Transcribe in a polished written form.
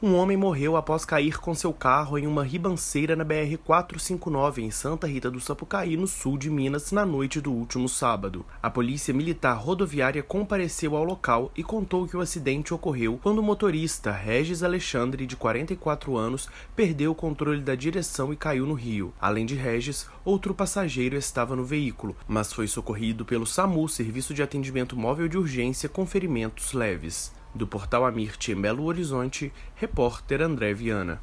Um homem morreu após cair com seu carro em uma ribanceira na BR-459 em Santa Rita do Sapucaí, no sul de Minas, na noite do último sábado. A Polícia Militar Rodoviária compareceu ao local e contou que o acidente ocorreu quando o motorista Regis Alexandre, de 44 anos, perdeu o controle da direção e caiu no rio. Além de Regis, outro passageiro estava no veículo, mas foi socorrido pelo SAMU, Serviço de Atendimento Móvel de Urgência, com ferimentos leves. Do Portal Amirte, em Belo Horizonte, repórter André Viana.